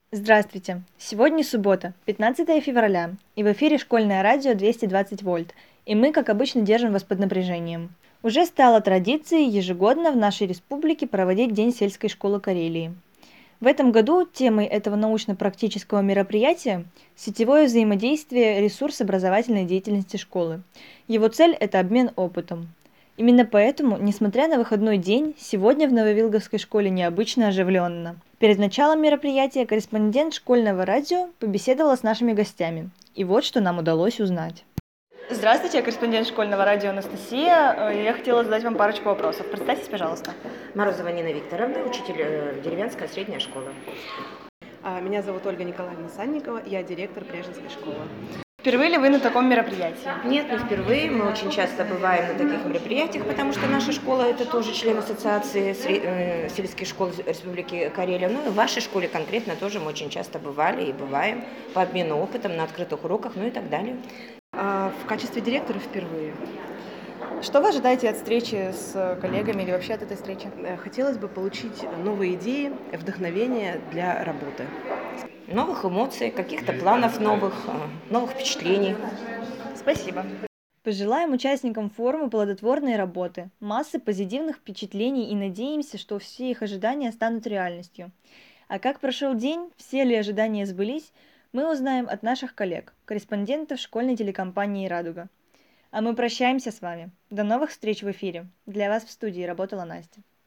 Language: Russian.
Здравствуйте! Сегодня суббота, 15 февраля, и в эфире школьное радио 220 вольт, и мы, как обычно, держим вас под напряжением. Уже стало традицией ежегодно в нашей республике проводить День сельской школы Карелии. В этом году темой этого научно-практического мероприятия сетевое взаимодействие ресурс образовательной деятельности школы. Его цель – это обмен опытом. Именно поэтому, несмотря на выходной день, сегодня в Нововилговской школе необычно оживленно. Перед началом мероприятия корреспондент школьного радио побеседовала с нашими гостями. И вот что нам удалось узнать. Здравствуйте, я корреспондент школьного радио Анастасия. Я хотела задать вам парочку вопросов. Представьтесь, пожалуйста. Морозова Нина Викторовна, учитель деревенская средняя школа. Меня зовут Ольга Николаевна Санникова, я директор Брежневской школы. Впервые ли вы на таком мероприятии? Нет, не впервые. Мы очень часто бываем на таких мероприятиях, потому что наша школа – это тоже член ассоциации сельских школ Республики Карелия. Ну и в вашей школе конкретно тоже мы очень часто бывали и бываем по обмену опытом на открытых уроках, ну и так далее. В качестве директора впервые. Что вы ожидаете от встречи с коллегами или вообще от этой встречи? Хотелось бы получить новые идеи, вдохновение для работы. Новых эмоций, каких-то планов новых впечатлений. Спасибо. Пожелаем участникам форума плодотворной работы, массы позитивных впечатлений и надеемся, что все их ожидания станут реальностью. А как прошел день, все ли ожидания сбылись, мы узнаем от наших коллег, корреспондентов школьной телекомпании «Радуга». А мы прощаемся с вами. До новых встреч в эфире. Для вас в студии работала Настя.